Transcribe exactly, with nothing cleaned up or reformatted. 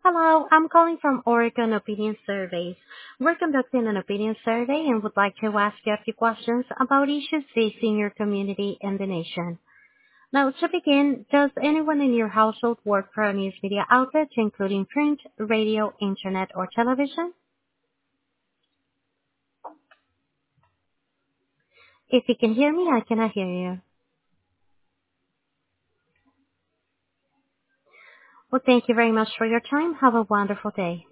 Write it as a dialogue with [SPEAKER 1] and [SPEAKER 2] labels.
[SPEAKER 1] Hello, I'm calling from Oregon Opinion Surveys. We're conducting an opinion survey and would like to ask you a few questions about issues facing your community and the nation. Now, to begin, does anyone in your household work for a news media outlet, including print, radio, internet, or television? If you can hear me, I cannot hear you. Well, thank you very much for your time. Have a wonderful day.